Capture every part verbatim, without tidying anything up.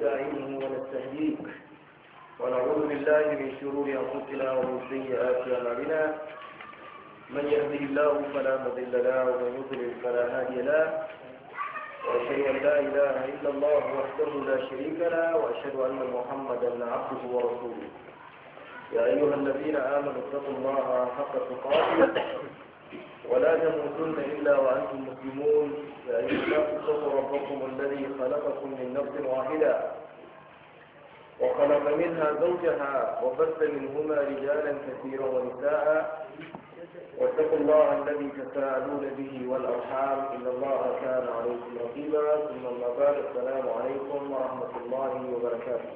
ونستعينه ونستهديه ونعوذ بالله من شرور أنفسنا ومن سيئات أعمالنا من يهده الله فلا مضل له ومن يضلل فلا هادي له وأشهد أن لا إله إلا الله وحده لا شريك له وأشهد أن محمدا عبده ورسوله يا أيها الذين آمنوا اتقوا الله حق تقاته ولا تموتن إلا وأنتم مسلمون يا أيها الناس اتقوا ربكم الذي خلقكم من نفس واحدة وخلق منها زوجها وبث منهما رجالا كثيرا ونساء واتقوا الله الذي تساءلون به والأرحام إن الله كان عليكم رقيبا ثم أما بعد السلام عليكم ورحمة الله وبركاته.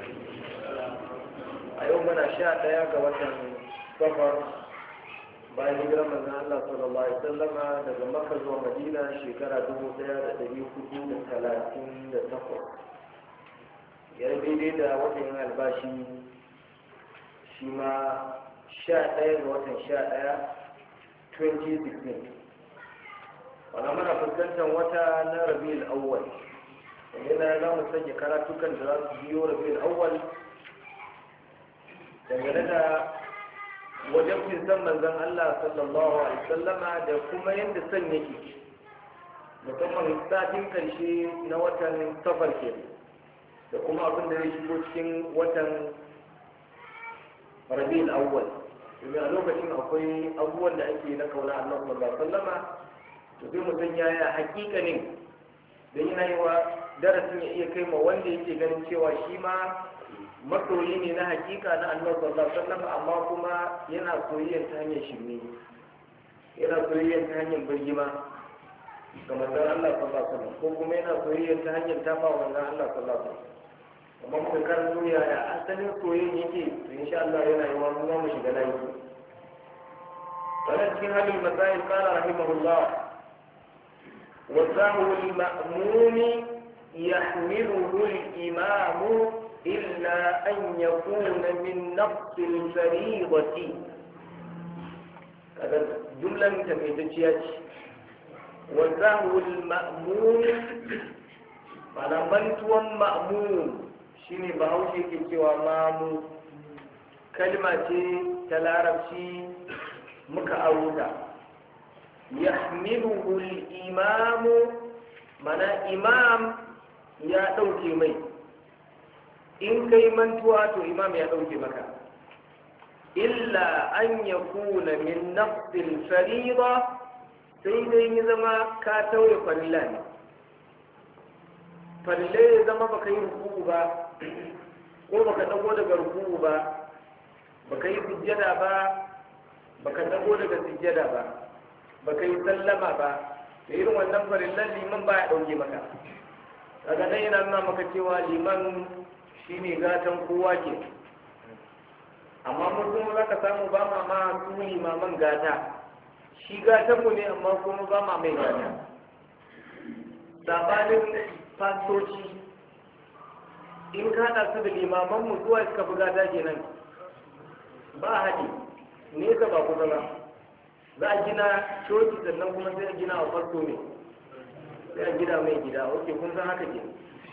يومنا شاء يا وطن سفر bayan hijirar manzon Allah sallallahu alaihi wasallama daga Makka zuwa Madina shekara dubu ɗaya da ɗari hudu da talatin da takwas. Ya daidai da watan albashi shi ma sha ɗaya ga watan sha ɗaya twenty sixteen. Wannan mana fuskantar wata na Rabiul Awwal. Yana za mu sanya karatukan da za su biyo Rabiul Awwal dangane da wajen san manzon Allah sallallahu alaihi wasallama da kuma yadda san yake musamman satin karshe na watan safar ke da kuma abin da ya shigo cikin watan Rabiul Awwal domin a lokacin akwai abubuwan da ake na kauna Allah sallallahu alaihi wasallama to sai mutum ya yi hakikanin da yana yi wa darasin ya iya kai ma wanda yake ganin cewa shi ma masoyi ne na hakika na annabi sallallahu alaihi wasallam amma kuma yana soyayya ta hanyar shirme yana soyayya ta hanyar birgima ga manzon Allah sallallahu alaihi wasallam ko kuma yana soyayya ta hanyar tafa wa manzon Allah sallallahu alaihi wasallam amma muka karanto yaya asalin soyayya yake to insha Allah yana yi wa mu mu shiga layi wannan cikin halin masail qala rahimahullah wa sahu al-ma'mumi yahmiluhu al-imamu إلا أن يكون من نقص الفريضة. هذا جملة تميتشيات. وسهو المأموم على من هو مأموم شيني بهوشي كتوى مامو كلمة تلارب شي مكأودا يحمله الإمام من إمام يا دوكي مي in kai mantuwa to imam ya ɗauke maka illa an ya kuna min nafsil fariḍa sai dai ya zama ka tauye farilla ne farilla ya zama baka yi ruku'u ba ko baka dago daga ruku'u ba baka yi sujjada ba baka dago daga sujjada ba baka yi sallama ba da irin wannan farillan liman ba ya ɗauke maka kaga nan yana nuna maka cewa liman shi ne gatan kowa ke amma mutum za ka samu ba ma ma su limaman gata shi gatanmu ne amma kuma ba ma mai gata sabanin fastoci in ka haɗa su da limamanmu zuwa suka fi gata kenan ba haɗi nesa ba kusa ba za a gina coci sannan kuma sai a gina a fasto ne sai a gina mai gida ok kun san haka ke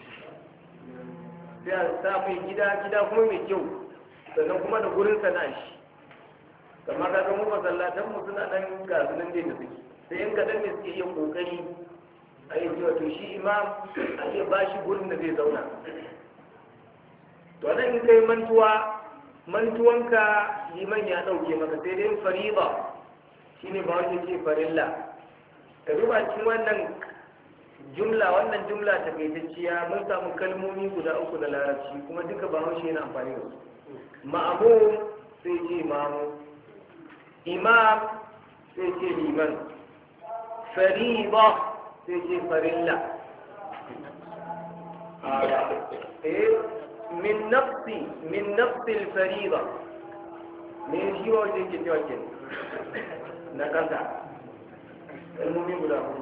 sai a sa mai gida gida kuma mai kyau sannan kuma da gurin sana'a shi kamar ka ga mu masallatan mu suna nan ga sunan da suke sai yan kadan ne suke yin kokari a yi cewa to shi imam a iya ba shi gurin da zai zauna to nan in kai mantuwa mantuwanka liman ya dauke maka sai dai fariba shine ba wanda ke farilla ka duba cikin wannan jumla wannan jumla takaitacciya mun samu kalmomi guda uku na larabci kuma duka ba haushe yana amfani da su ma'mum sai ce mamu imam sai ce liman fariba sai ce farilla eh min nafsi min nafsi al-fariba me shi wace ke cewa ke na kanta kalmomi guda uku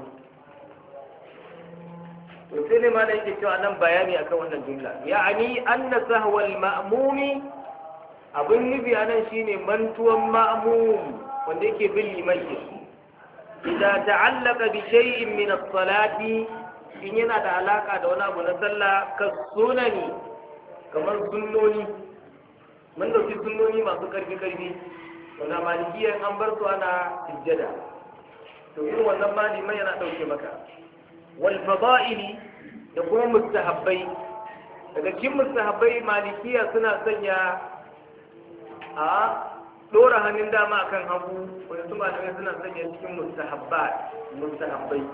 to sai ne ma da yake cewa nan bayani akan wannan jumla ya'ani anna sahwa al-ma'mumi abin nufi anan shine mantuwan ma'mum wanda yake bin liman ke idza ta'allaqa bi shay'in min as-salati in yana da alaka da wani abu na sallah ka sunani kamar sunnoni mun dauki sunnoni masu karfi karfi wanda malikiya an bar su ana sujjada to irin wannan ma liman yana dauke maka wal fada'ili da kuma mustahabbai daga cikin mustahabbai malikiya suna sanya a dora hannun dama akan hagu wanda su malamai suna sanya cikin mustahabbat mustahabbai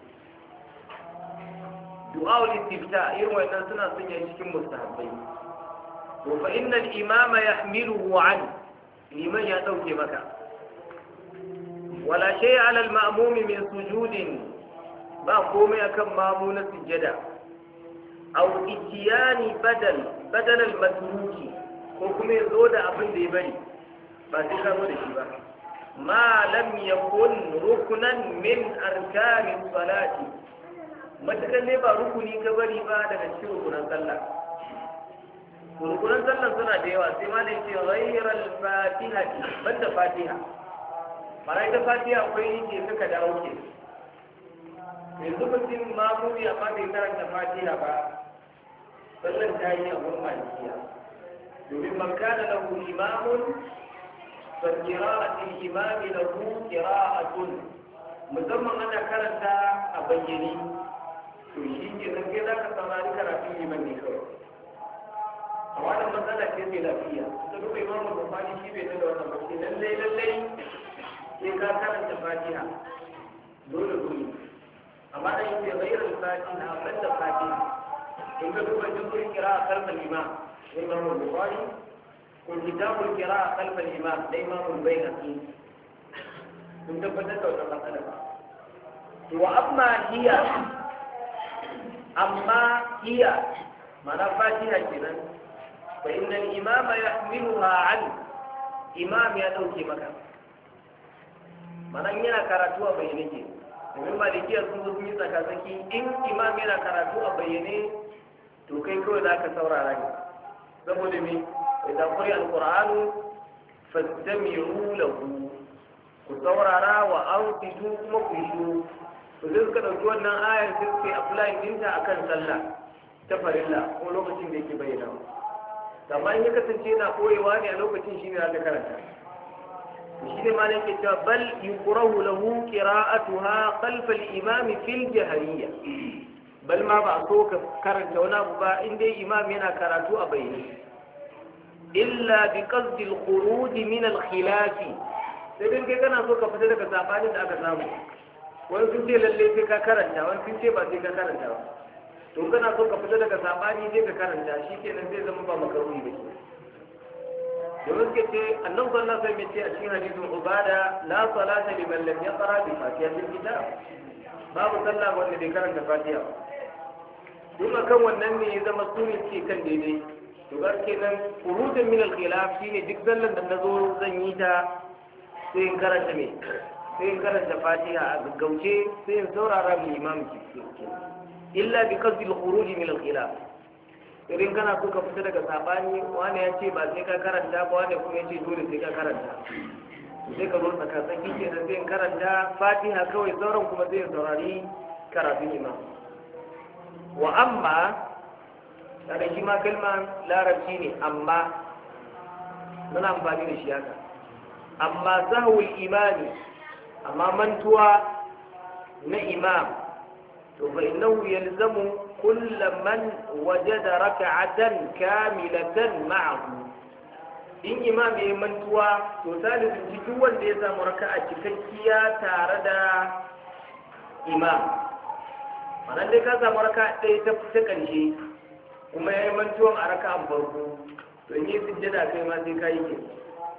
du'a al-istifta irin wannan suna sanya cikin mustahabbai to fa inna al-imama yahmiluhu an liman ya dauke maka wala shay ala al-ma'mum min sujudin ba komai akan mamu na sujjada aw itiyani badal badal al-matruki ko kuma yazo da abin da ya bari ba sai ka zo da shi ba ma lam yakun ruknan min arkani salati matakan ne ba rukuni ka bari ba daga cikin rukunan sallah rukunan sallah suna da yawa sai ma da yake ghayral fatiha banda fatiha mara ita fatiha akwai yake suka dawo ke yanzu mutum mamuni amma bai karanta fatiha ba sallan ta yi a wurin malikiya domin man kana lahu imamun fa qira'atul imami lahu qira'atun musamman ana karanta a bayyane to shi ke nan kai za ka samari karatun liman ne kawai a wannan matsala ce mai lafiya ta duba imamu bukari shi bai da wannan ba ce lallai lallai sai ka karanta fatiha dole dole amma dan yake ghairar fatiha ban da fatiha in ka duba jikin kira a kalmar imam da imamu bukari ko kitabul kira a kalmar imam da imamu bainaki sun tabbatar da wannan matsala wa amma hiya amma hiya mana fatiha kenan fa innal imama yahmiluha an imam ya dauke maka mana yana karatu a bayyane ke domin malikiya sun zo sun yi tsakatsaki in imam yana karatu a bayyane to kai kawai za ka saurara ne saboda me idan quri alqur'anu fastami'u lahu ku saurara wa ansitu kuma ku yi shiru to sai suka ɗauki wannan ayar sai suka yi applying ɗinta a kan sallah ta farilla ko lokacin da yake bayyana amma in ya kasance yana koyewa ne a lokacin shi ne za ka karanta shi ne ma ne ke cewa bal yuqrahu lahu qira'atuha khalfa al-imam fil jahriyya bal ma ba so ka karanta wani abu ba in dai imam yana karatu a bayyane illa bi qasd al-khuruj min al-khilaf sai dai kai kana so ka fita daga sabanin da aka samu wani sun ce lalle sai ka karanta wani sun ce ba sai ka karanta ba to kana so ka fita daga sabani sai ka karanta shi kenan zai zama ba makaruni ba ke domin suke ce annan sallah sai mai ce a cikin hadisin ubada la salata liman lam yaqra bi fatihatil kitab babu sallah wanda bai karanta fatiha duk kan wannan ne ya zama sunan ce kan daidai to ga kenan furudan min al-khilaf shine duk sallan da nazo zan yi ta sai in karanta me sai in karanta fatiha a gaggauce sai in saurara mu imam ki illa bi qasdi al-khuruj min al-khilaf idan kana so ka fita daga sabani wani ya ce ba sai ka karanta ba wani kuma ya ce dole sai ka karanta sai ka zo tsaka tsaki ke da sai in karanta fatiha kawai sauran kuma sai in saurari karatun imam wa amma daga shi ma kalma larabci ne amma muna amfani da shi haka amma sahwul imani amma mantuwa na imam to fa innahu yalzamu kull man wajada rak'atan kamilatan ma'ahu in imam ya mantuwa to salisu cikin wanda ya samu raka'a cikakkiya tare da imam wannan dai ka samu raka'a ɗaya ta ta ƙarshe kuma ya yi mantuwan a raka'an farko to in yi sujjada kai ma sai ka yi ke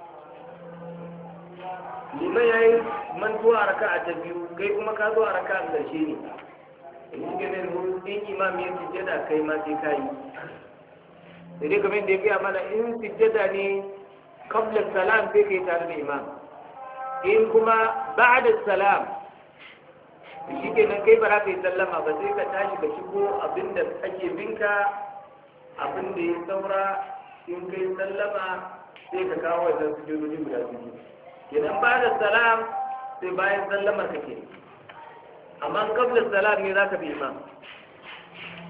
liman ya yi mantuwa a raka'a ta biyu kai kuma ka zo a raka'an ƙarshe ne in yi ganin in imam ya sujjada kai ma sai ka yi sai dai kamar da ya gaya mana in sujjada ne qabla salam sai kai tare da imam in kuma ba'da salam shi ke nan kai ba za ka yi sallama ba sai ka tashi ka shigo abinda ake binka abinda ya saura in kai sallama sai ka kawo wajen sujudodi guda biyu idan ba da salam sai bayan sallamar kake amma kabla salam ne za ka bi imam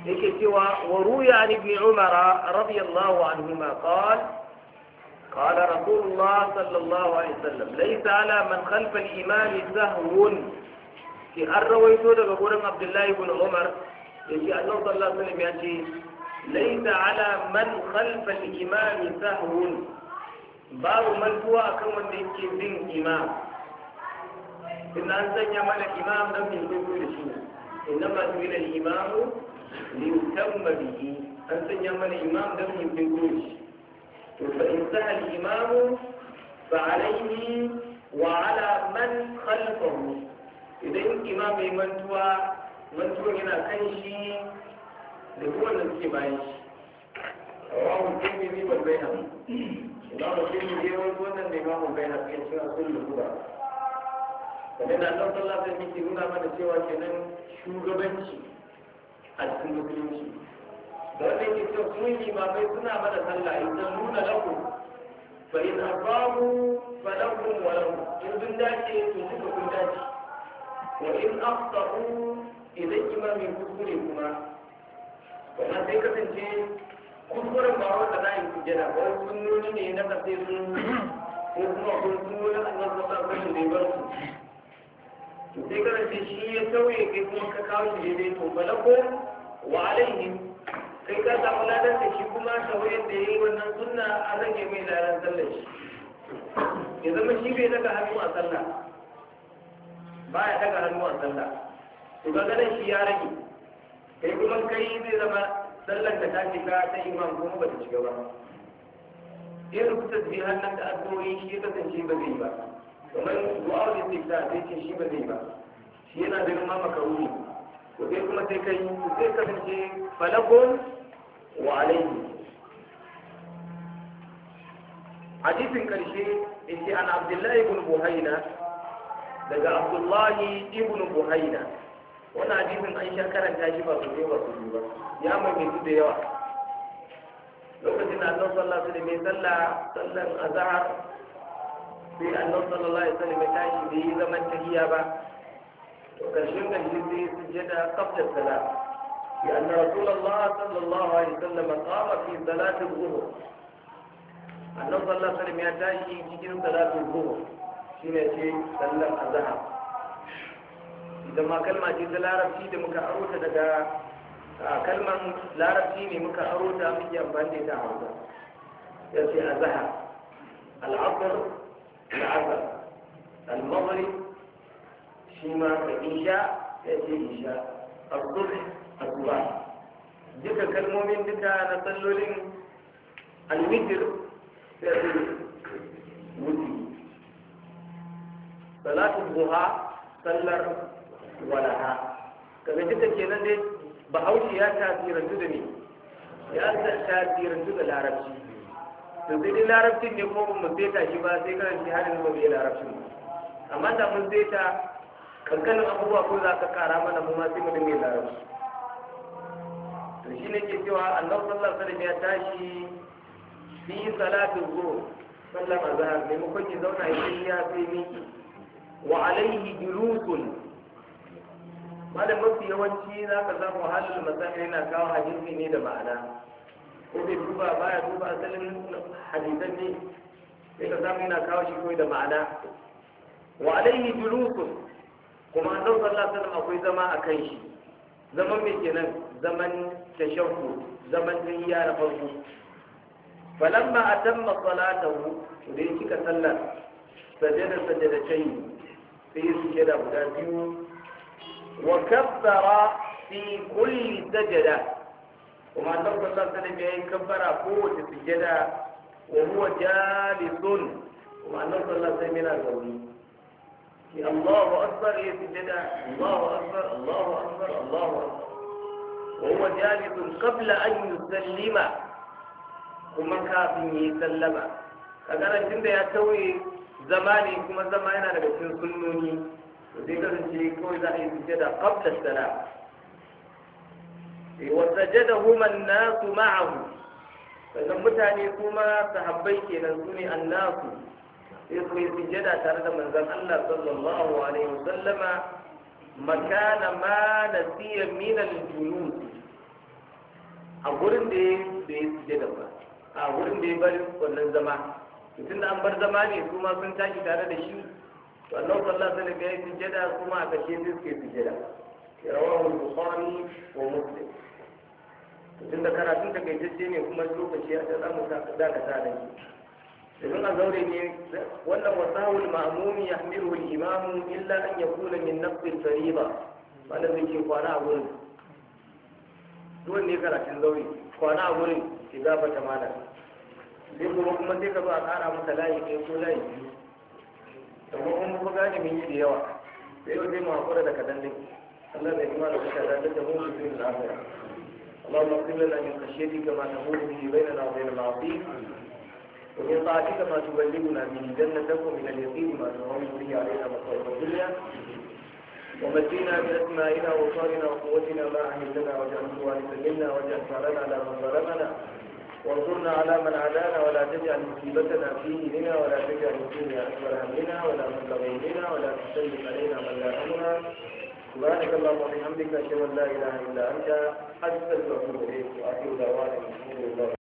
yake cewa wa ruya an ibn umar radiyallahu anhuma qala قال رسول الله صلى الله عليه وسلم ليس على من خلف الإمام سهو في الرويتو daga gurin Abdullahi ibn Umar yace Allah sallallahu alaihi wasallam yace laysa ala man khalfa al-imam sahwun babu mantuwa akan wanda yake bin imam in an sanya mana imam dan bin dubu da shi innama tuwila al-imam li yutamma bihi an sanya mana imam dan bin dubu da shi فإن سهى الإمام فعليه وعلى من خلفه إذا الإمام منتوى منتوى هنا كنشي لهو الذي بايش رواه الترمذي والبيهقي إمام الترمذي يقول أن الإمام البيهقي يشرح كل الهدى فمن الله صلى الله عليه وسلم يقول من سوى كنن shugabanci a cikin musulunci da wanda ke cewa sun limamai suna mana sallah idan nuna lahu fa in asabu fa lahum wa lahum in sun dace to suka kun dace wa in aqta'u idan imamin kuskure kuma wannan sai kasance kuskuren ba wanda za a yi sujjada ba wani sunnoni ne na kafe sun ko kuma kun sunnonin Allah ta sa kan da bar su to sai kasance shi ya sauye kai kuma ka kawo shi daidai to balako wa alaihim kai ka samu ladan da shi kuma sauyen da ya yi wannan sunna a rage mai ladan sallar shi ya zama shi bai daga hannu a sallah ba ya daga hannu a sallah to ga ganin shi ya rage kai kuma kai zai zama sallar da ta shiga ta imam kuma ba ta shiga ba irin ku tasbihan nan da addu'o'i shi ya kasance ba zai ba kamar du'a da istifta sai ce shi ba zai ba shi yana da ma makaruni to sai kuma sai kai sai kasance falakun وعليه حديث كرشي إنتي عن عبد الله بن بهينة لقى عبد الله بن بهينة وانا حديث أن شكرا تاجبا سبيبا سبيبا يا من يتود يوا لو كنت أنه صلى الله عليه وسلم صلى صلى الأزهر في أنه صلى الله عليه وسلم تاجي به زمن تهيابا وكرشي كرشي سجد قبل السلام لأن رسول الله صلى الله عليه وسلم قام في صلاة الظهر أنه صلى الله عليه وسلم يتاشي في صلاة الظهر شنو شيء صلى الظهر إذا ما كلمة جيد لا ربشي ده مكأروت ده كلمة لا ربشي مكأروت من جنبان دي تعوض يأتي الظهر العصر العصر المغرب شيما كإنشاء يأتي إنشاء الصبح asuba duka kalmomin duka na sallolin alwitir sai su wuti salatul duha sallar walaha kaga duka kenan dai bahaushe ya tasirantu da ni ya tasirantu da larabci to sai dai larabcin ne ko mun sai shi ba sai kan shi harin ba bai larabcin amma da mun sai ta kankanin abubuwa ko za ka kara mana mu ma sai mu dinga larabci to shi ne ke cewa Allah sallallahu alaihi wasallam ya tashi fi salatu zuhr sallam azhar ne mu kunki zauna yi ya sai miki wa alaihi julusun malam mafi yawanci za ka samu halin masahir yana kawo hadisi ne da ma'ana ko bai duba baya duba asalin hadisan ne sai ka samu yana kawo shi ko da ma'ana wa alaihi julusun kuma Allah sallallahu alaihi wasallam akwai zama a kan shi zaman me kenan zaman tashahhud zaman tahiyya na farko falamma atamma salatahu da ya cika sallar sajada sajadatayn sai ya sujada guda biyu wa kabbara fi kulli sajada kuma Allah sallallahu alaihi wasallam ya yi kabbara kowace sujada wa huwa jalisun kuma Allah sallallahu alaihi wasallam yana zaune الله أكبر يسجد الله أكبر الله أكبر الله أكبر وهو جالس قبل أن يسلم كما كافٍ يسلم كأن عند يتوي زماني كما زماننا نبتين سنوني وذكر الشيء كوي ذا يسجد قبل السلام وسجدهما الناس معه فلمتاني كما صحبيك نسوني الناس sai ku yi sujjada tare da manzon Allah sallallahu alaihi wasallama makana ma nasiya min al-julus a gurin da ya bai sujada ba a gurin da ya bari wannan zama tun da an bar zama ne su ma sun tashi tare da shi to Allah sallallahu alaihi wasallam ya yi sujada kuma a kashe su suke sujada rawahu al-bukhari wa muslim tun da karatun ta gaitacce ne kuma lokaci ya da mu da ka sa da shi domin a zaure ne wannan wasahul ma'mumi yahmiluhu al-imam illa an yakuna min nafs al-fariida wanda zai ke kwana a gurin duk ne karatun zaure kwana a gurin ki gaba ta mana sai kuma kuma sai ka zo a kara masa layi ɗaya ko layi biyu amma kuma mu gane mun yi da yawa sai yau sai mu hakura da kadan din Allah bai kuma da kuka da ta mu su yin lafiya اللهم اغفر لنا من خشيتك ما تحول به بيننا وبين المعصية ومن طاعتك ما تبلغنا به جنتك ومن اليقين ما تهون به علينا مصائب الدنيا ومتينا بأسمائنا وصالنا وقوتنا ما أحييتنا واجعله الوارث منا واجعل ثارنا على من ظلمنا وانصرنا على من عادانا ولا تجعل مصيبتنا في ديننا ولا تجعل الدنيا أكبر همنا ولا مبلغ علمنا ولا تسلط علينا من لا أمنا سبحانك اللهم وبحمدك أشهد أن لا إله إلا أنت أستغفرك وأتوب إليك وآخر دعوانا الحمد لله